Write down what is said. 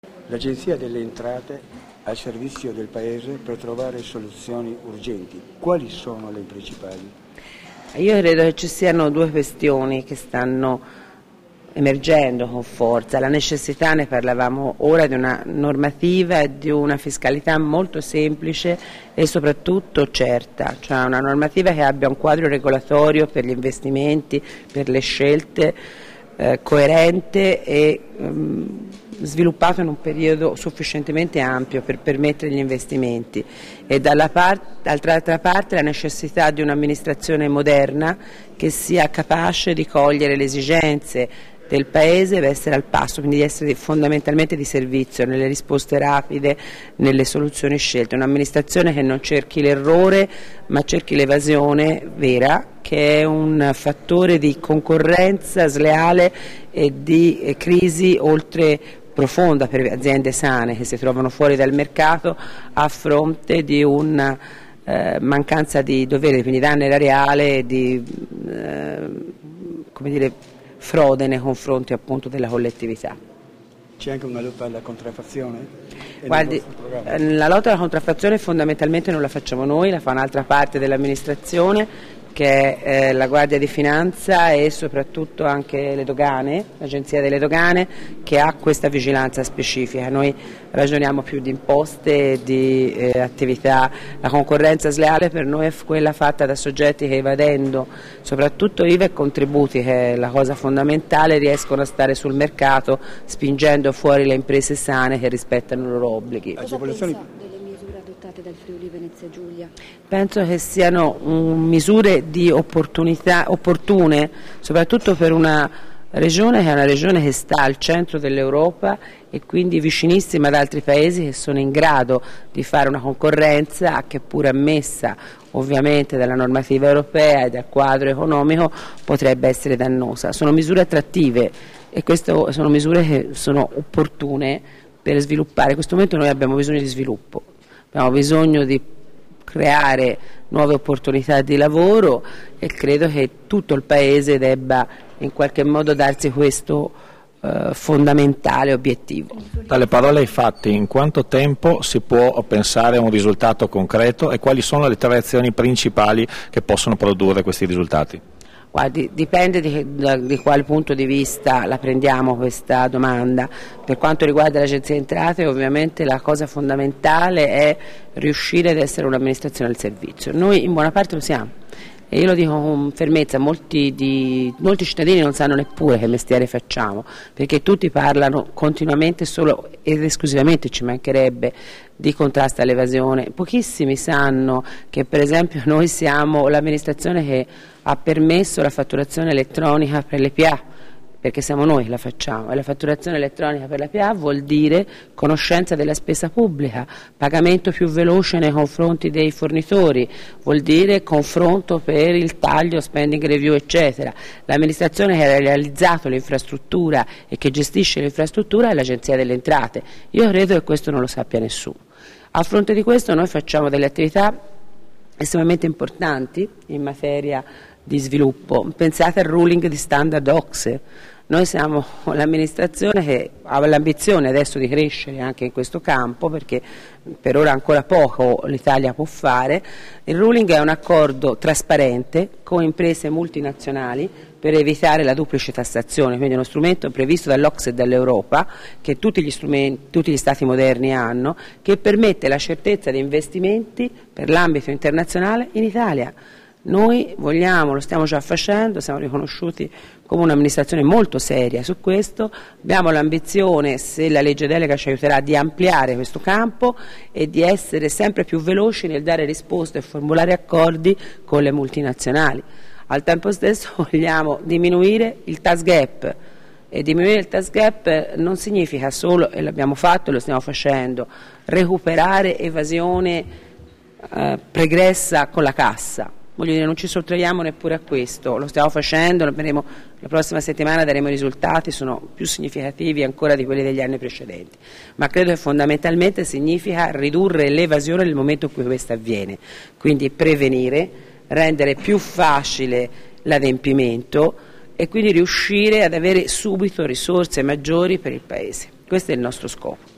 L'Agenzia delle Entrate al servizio del Paese per trovare soluzioni urgenti. Quali sono le principali? Io credo che ci siano due questioni che stanno emergendo con forza. La necessità, ne parlavamo ora, di una normativa e di una fiscalità molto semplice e soprattutto certa, cioè una normativa che abbia un quadro regolatorio per gli investimenti, per le scelte coerente e sviluppato in un periodo sufficientemente ampio per permettere gli investimenti, e dall'altra parte la necessità di un'amministrazione moderna che sia capace di cogliere le esigenze del Paese e essere al passo, quindi di essere fondamentalmente di servizio nelle risposte rapide, nelle soluzioni scelte. Un'amministrazione che non cerchi l'errore ma cerchi l'evasione vera, che è un fattore di concorrenza sleale e di crisi oltre profonda per aziende sane che si trovano fuori dal mercato a fronte di una mancanza di dovere, quindi danno erariale e di frode nei confronti appunto della collettività. C'è anche una lotta alla contraffazione? Guardi, la lotta alla contraffazione fondamentalmente non la facciamo noi, la fa un'altra parte dell'amministrazione, che è la Guardia di Finanza e soprattutto anche le dogane, l'Agenzia delle Dogane, che ha questa vigilanza specifica. Noi ragioniamo più di imposte, di attività. La concorrenza sleale per noi è quella fatta da soggetti che, evadendo soprattutto IVA e contributi, che è la cosa fondamentale, riescono a stare sul mercato spingendo fuori le imprese sane che rispettano i loro obblighi. Cosa pensa delle misure adottate dal Friuli Venezia Giulia? Penso che siano misure di opportunità opportune, soprattutto per una regione che è una regione che sta al centro dell'Europa e quindi vicinissima ad altri paesi che sono in grado di fare una concorrenza che, pure ammessa ovviamente dalla normativa europea e dal quadro economico, potrebbe essere dannosa. Sono misure attrattive e queste sono misure che sono opportune per sviluppare. In questo momento noi abbiamo bisogno di sviluppo, abbiamo bisogno di creare nuove opportunità di lavoro e credo che tutto il Paese debba in qualche modo darsi questo fondamentale obiettivo. Dalle parole ai fatti, in quanto tempo si può pensare a un risultato concreto e quali sono le 3 azioni principali che possono produrre questi risultati? Guardi, dipende di quale punto di vista la prendiamo questa domanda. Per quanto riguarda l'Agenzia Entrate, ovviamente la cosa fondamentale è riuscire ad essere un'amministrazione al servizio. Noi in buona parte lo siamo. E io lo dico con fermezza, molti cittadini non sanno neppure che mestiere facciamo, perché tutti parlano continuamente solo ed esclusivamente, ci mancherebbe, di contrasto all'evasione. Pochissimi sanno che per esempio noi siamo l'amministrazione che ha permesso la fatturazione elettronica per le PA, perché siamo noi che la facciamo, e la fatturazione elettronica per la PA vuol dire conoscenza della spesa pubblica, pagamento più veloce nei confronti dei fornitori, vuol dire confronto per il taglio, spending review eccetera. L'amministrazione che ha realizzato l'infrastruttura e che gestisce l'infrastruttura è l'Agenzia delle Entrate. Io credo che questo non lo sappia nessuno. A fronte di questo noi facciamo delle attività estremamente importanti in materia di sviluppo. Pensate al ruling di Standard OCSE. Noi siamo l'amministrazione che ha l'ambizione adesso di crescere anche in questo campo, perché per ora ancora poco l'Italia può fare. Il ruling è un accordo trasparente con imprese multinazionali per evitare la duplice tassazione, quindi è uno strumento previsto dall'OCSE e dall'Europa, che tutti gli Stati moderni hanno, che permette la certezza di investimenti per l'ambito internazionale in Italia. Noi vogliamo, lo stiamo già facendo, siamo riconosciuti come un'amministrazione molto seria su questo, abbiamo l'ambizione, se la legge delega ci aiuterà, di ampliare questo campo e di essere sempre più veloci nel dare risposte e formulare accordi con le multinazionali. Al tempo stesso vogliamo diminuire il tax gap, e diminuire il tax gap non significa solo, e l'abbiamo fatto e lo stiamo facendo, recuperare evasione pregressa con la cassa. Voglio dire, non ci sottraiamo neppure a questo, lo stiamo facendo, la prossima settimana daremo i risultati, sono più significativi ancora di quelli degli anni precedenti, ma credo che fondamentalmente significa ridurre l'evasione nel momento in cui questa avviene, quindi prevenire, rendere più facile l'adempimento e quindi riuscire ad avere subito risorse maggiori per il Paese. Questo è il nostro scopo.